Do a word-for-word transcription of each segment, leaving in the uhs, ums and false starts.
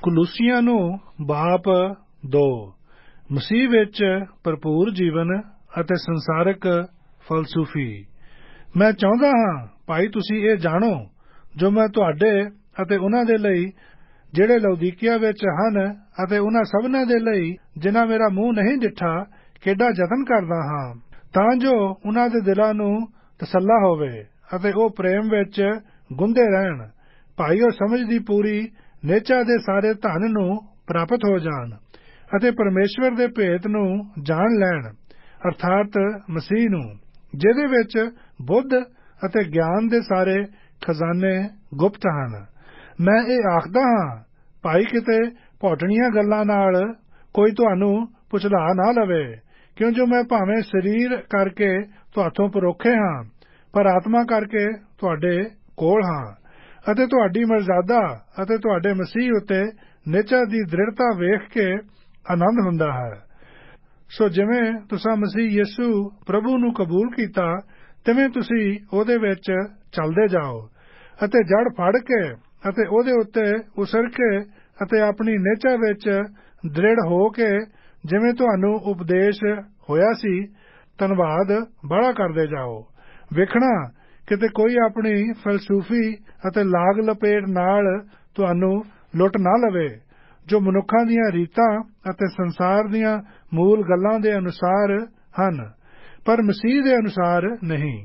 ਕੁਲੂਸੀਆਂ ਨੂੰ ਬਾਪ ਦੋ। ਮਸੀਹ ਵਿੱਚ ਭਰਪੂਰ ਜੀਵਨ ਅਤੇ ਸੰਸਾਰਕ ਫਲਸੂਫੀ। ਮੈਂ ਚਾਹੁੰਦਾ ਹਾਂ ਭਾਈ ਤੁਸੀਂ ਇਹ ਜਾਣੋ ਜੋ ਮੈਂ ਤੁਹਾਡੇ ਅਤੇ ਉਹਨਾਂ ਦੇ ਲਈ ਜਿਹੜੇ ਲਉਦੀਕੀਆ ਵਿੱਚ ਹਨ ਅਤੇ ਉਹਨਾਂ ਸਭਨਾਂ ਦੇ ਲਈ ਜਿਨ੍ਹਾਂ ਮੇਰਾ ਮੂੰਹ ਨਹੀਂ ਡਿੱਠਾ ਕਿੱਡਾ ਯਤਨ ਕਰਦਾ ਹਾਂ ਤਾਂ ਜੋ ਉਹਨਾਂ ਦੇ ਦਿਲਾਂ ਨੂੰ ਤਸੱਲਾ ਹੋਵੇ ਅਤੇ ਉਹ ਪ੍ਰੇਮ ਵਿੱਚ ਗੁੰਦੇ ਰਹਿਣ। ਭਾਈ ਉਹ ਸਮਝ ਦੀ ਪੂਰੀ ਨੇਚਾ ਦੇ ਸਾਰੇ ਧਨ ਨੂੰ ਪ੍ਰਾਪਤ ਹੋ ਜਾਣ ਅਤੇ ਪਰਮੇਸ਼ਵਰ ਦੇ ਭੇਤ ਨੂੰ ਜਾਣ ਲੈਣ ਅਰਥਾਤ ਮਸੀਹ ਨੂੰ ਜਿਹਦੇ ਵਿੱਚ ਬੁੱਧ ਅਤੇ ਗਿਆਨ ਦੇ ਸਾਰੇ ਖਜ਼ਾਨੇ ਗੁਪਤ ਹਨ। ਮੈਂ ਇਹ ਆਖਦਾ ਹਾਂ ਭਾਈ ਕਿਤੇ ਭੌਟਣੀਆਂ ਗੱਲਾਂ ਨਾਲ ਕੋਈ ਤੁਹਾਨੂੰ ਪੁਚਲਾ ਨਾ ਲਵੇ ਕਿਉਂ ਜੋ ਮੈਂ ਭਾਵੇਂ ਸਰੀਰ ਕਰਕੇ ਤੁਹਾਥੋਂ ਪਰੋਖੇ ਹਾਂ ਪਰ ਆਤਮਾ ਕਰਕੇ ਤੁਹਾਡੇ ਕੋਲ ਹਾਂ ਅਤੇ ਤੁਹਾਡੀ ਮਰਜ਼ਾਦਾ ਅਤੇ ਤੁਹਾਡੇ ਮਸੀਹ ਉੱਤੇ ਨਿਚਾ ਦੀ ਦ੍ਰਿੜਤਾ ਵੇਖ ਕੇ ਆਨੰਦ ਹੁੰਦਾ ਹੈ। ਸੋ ਜਿਵੇਂ ਤੁਸੀਂ ਮਸੀਹ ਯਿਸੂ ਪ੍ਰਭੂ ਨੂੰ ਕਬੂਲ ਕੀਤਾ ਤਿਵੇਂ ਤੁਸੀਂ ਉਹਦੇ ਵਿੱਚ ਚੱਲਦੇ ਜਾਓ ਅਤੇ ਜੜ ਫੜ ਕੇ ਅਤੇ ਉਹਦੇ ਉੱਤੇ ਉਸਰ ਕੇ ਅਤੇ ਆਪਣੀ ਨਿਚਾ ਵਿੱਚ ਦ੍ਰਿੜ ਹੋ ਕੇ ਜਿਵੇਂ ਤੁਹਾਨੂੰ ਉਪਦੇਸ਼ ਹੋਇਆ ਸੀ ਧੰਨਵਾਦ ਬੜਾ ਕਰਦੇ ਜਾਓ। ਵੇਖਣਾ ਕਿਤੇ ਕੋਈ ਆਪਣੀ ਫਲਸੂਫੀ ਅਤੇ ਲਾਗ ਲਪੇਟ ਨਾਲ ਤੁਹਾਨੂੰ ਲੁੱਟ ਨਾ ਲਵੇ ਜੋ ਮਨੁੱਖਾਂ ਦੀਆਂ ਰੀਤਾਂ ਅਤੇ ਸੰਸਾਰ ਦੀਆਂ ਮੂਲ ਗੱਲਾਂ ਦੇ ਅਨੁਸਾਰ ਹਨ ਪਰ ਮਸੀਹ ਦੇ ਅਨੁਸਾਰ ਨਹੀਂ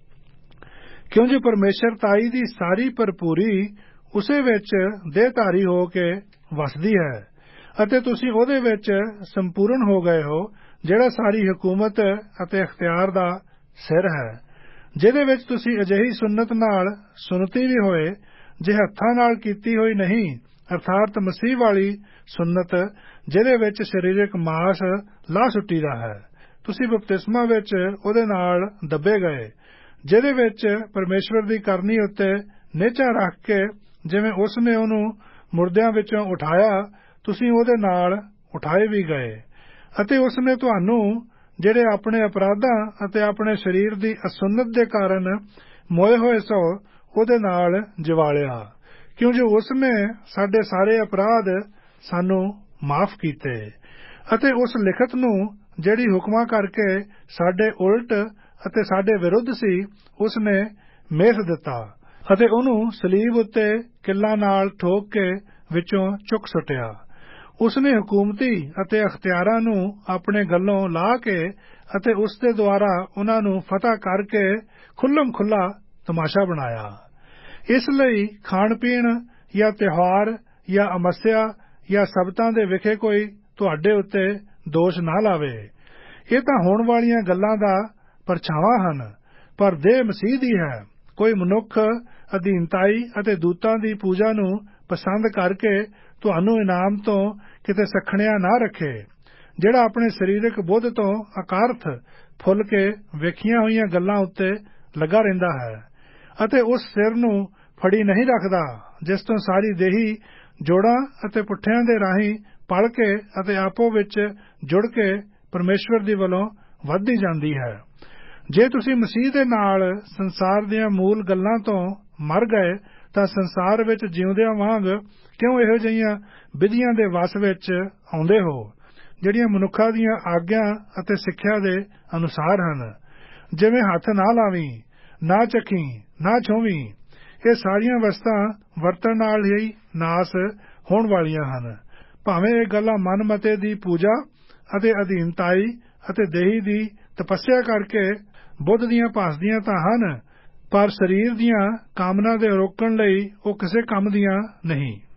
ਕਿਉਂ ਜੋ ਪਰਮੇਸ਼ਰ ਤਾਈ ਦੀ ਸਾਰੀ ਭਰਪੂਰੀ ਉਸੇ ਵਿੱਚ ਦੇਹਧਾਰੀ ਹੋ ਕੇ ਵਸਦੀ ਹੈ ਅਤੇ ਤੁਸੀਂ ਉਹਦੇ ਵਿੱਚ ਸੰਪੂਰਨ ਹੋ ਗਏ ਹੋ ਜਿਹੜਾ ਸਾਰੀ ਹਕੂਮਤ ਅਤੇ ਅਖਤਿਆਰ ਦਾ ਸਿਰ ਹੈ ਜਿਹਦੇ ਵਿੱਚ ਤੁਸੀਂ ਅਜਿਹੀ ਸੁੰਨਤ ਨਾਲ ਸੁਨਤੀ ਵੀ ਹੋਏ ਜੇ ਹੱਥਾਂ ਨਾਲ ਕੀਤੀ ਹੋਈ ਨਹੀਂ ਅਰਥਾਤ ਮਸੀਹ ਵਾਲੀ ਸੁੰਨਤ ਜਿਹਦੇ ਵਿੱਚ ਸਰੀਰਕ ਮਾਸ ਲਾਹ ਸੁੱਟੀਦਾ ਹੈ। ਤੁਸੀਂ ਬਪਤਿਸਮਾ ਵਿੱਚ ਉਹਦੇ ਨਾਲ ਦੱਬੇ ਗਏ ਜਿਹਦੇ ਵਿੱਚ ਪਰਮੇਸ਼ਵਰ ਦੀ ਕਰਨੀ ਉੱਤੇ ਨਿਹਚਾ ਰੱਖ ਕੇ ਜਿਵੇਂ ਉਸ ਨੇ ਉਹਨੂੰ ਮੁਰਦਿਆਂ ਵਿੱਚੋਂ ਉਠਾਇਆ ਤੁਸੀਂ ਉਹਦੇ ਨਾਲ ਉਠਾਏ ਵੀ ਗਏ ਅਤੇ ਉਸ ਨੇ ਤੁਹਾਨੂੰ ਜਿਹੜੇ ਆਪਣੇ ਅਪਰਾਧਾਂ ਅਤੇ ਆਪਣੇ ਸਰੀਰ ਦੀ ਅਸੁੰਨਤ ਦੇ ਕਾਰਨ ਮੋਏ ਹੋਏ ਸੋ ਉਹਦੇ ਨਾਲ ਜਿਵਾਲਿਆ ਕਿਉਂ ਜੋ ਉਸ ਨੇ ਸਾਡੇ ਸਾਰੇ ਅਪਰਾਧ ਸਾਨੂੰ ਮਾਫ ਕੀਤੇ ਅਤੇ ਉਸ ਲਿਖਤ ਨੂੰ ਜਿਹੜੀ ਹੁਕਮਾਂ ਕਰਕੇ ਸਾਡੇ ਉਲਟ ਅਤੇ ਸਾਡੇ ਵਿਰੁੱਧ ਸੀ ਉਸ ਨੇ ਮੇਥ ਦਿੱਤਾ ਅਤੇ ਉਹਨੂੰ ਸਲੀਬ ਉੱਤੇ ਕਿੱਲਾਂ ਨਾਲ ਠੋਕ ਕੇ ਵਿੱਚੋਂ ਚੁੱਕ ਸੁੱਟਿਆ। ਉਸ ਨੇ ਹਕੂਮਤੀ ਅਤੇ ਅਖਤਿਆਰਾਂ ਨੂੰ ਆਪਣੇ ਗੱਲੋਂ ਲਾ ਕੇ ਅਤੇ ਉਸ ਦੇ ਦੁਆਰਾ ਉਹਨਾਂ ਨੂੰ ਫਤਹ ਕਰਕੇ ਖੁੱਲ੍ਹਮ ਖੁੱਲ੍ਹਾ ਤਮਾਸ਼ਾ ਬਣਾਇਆ। ਇਸ ਲਈ ਖਾਣ ਪੀਣ ਜਾਂ ਤਿਉਹਾਰ ਜਾਂ ਅਮੱਸਿਆ ਜਾਂ ਸਬਤਾਂ ਦੇ ਵਿਖੇ ਕੋਈ ਤੁਹਾਡੇ ਉੱਤੇ ਦੋਸ਼ ਨਾ ਲਾਵੇ। ਇਹ ਤਾਂ ਹੋਣ ਵਾਲੀਆਂ ਗੱਲਾਂ ਦਾ ਪਰਛਾਵਾਂ ਹਨ ਪਰ ਦੇਹ ਮਸੀਹ ਦੀ ਹੈ। ਕੋਈ ਮਨੁੱਖ ਅਧੀਨਤਾਈ ਅਤੇ ਦੂਤਾਂ ਦੀ ਪੂਜਾ ਨੂੰ ਪਸੰਦ ਕਰਕੇ ਤੁਹਾਨੂੰ ਇਨਾਮ ਤੋਂ ਕਿਤੇ ਸੱਖਣਿਆ ਨਾ ਰੱਖੇ ਜਿਹੜਾ ਆਪਣੇ ਸਰੀਰਕ ਬੁੱਧ ਤੋਂ ਅਕਾਰਥ ਫੁੱਲ ਕੇ ਵੇਖੀਆਂ ਹੋਈਆਂ ਗੱਲਾਂ ਉੱਤੇ ਲੱਗਾ ਰਹਿੰਦਾ ਹੈ ਅਤੇ ਉਸ ਸਿਰ ਨੂੰ ਫੜੀ ਨਹੀਂ ਰੱਖਦਾ ਜਿਸ ਤੋਂ ਸਾਰੀ ਦੇਹੀ ਜੋੜਾਂ ਅਤੇ ਪੁੱਠਿਆਂ ਦੇ ਰਾਹੀਂ ਪਲ ਕੇ ਅਤੇ ਆਪੋ ਵਿੱਚ ਜੁੜ ਕੇ ਪਰਮੇਸ਼ਵਰ ਦੀ ਵੱਲੋਂ ਵੱਧਦੀ ਜਾਂਦੀ ਹੈ। ਜੇ ਤੁਸੀਂ ਮਸੀਹ ਦੇ ਨਾਲ ਸੰਸਾਰ ਦੀਆਂ ਮੂਲ ਗੱਲਾਂ ਤੋਂ ਮਰ ਗਏ ਤਾਂ ਸੰਸਾਰ ਵਿੱਚ ਜਿਉਂਦਿਆਂ ਵਾਂਗ ਕਿਉਂ ਇਹੋ ਜਿਹੀਆਂ ਵਿਧੀਆਂ ਦੇ ਵਸ ਵਿੱਚ ਆਉਂਦੇ ਹੋ ਜਿਹੜੀਆਂ ਮਨੁੱਖਾਂ ਦੀਆਂ ਆਗਿਆ ਅਤੇ ਸਿੱਖਿਆ ਦੇ ਅਨੁਸਾਰ ਹਨ ਜਿਵੇਂ ਹੱਥ ਨਾ ਲਾਵੀਂ ਨਾ ਚੱਖੀਂ ਨਾ ਛੂਵੀਂ। ਇਹ ਸਾਰੀਆਂ ਵਸਤਾਂ ਵਰਤਣ ਨਾਲ ਹੀ ਨਾਸ ਹੋਣ ਵਾਲੀਆਂ ਹਨ। ਭਾਵੇਂ ਇਹ ਗੱਲਾਂ ਮਨਮਤੇ ਦੀ ਪੂਜਾ ਅਤੇ ਅਧੀਨਤਾਈ ਅਤੇ ਦੇਹੀ ਦੀ ਤਪੱਸਿਆ ਕਰਕੇ ਬੁੱਧ ਦੀਆਂ ਭਾਸਦੀਆਂ ਤਾਂ ਹਨ ਪਰ ਸਰੀਰ ਦੀਆਂ ਕਾਮਨਾ ਦੇ ਰੋਕਣ ਲਈ ਉਹ ਕਿਸੇ ਕੰਮ ਦੀਆਂ ਨਹੀਂ।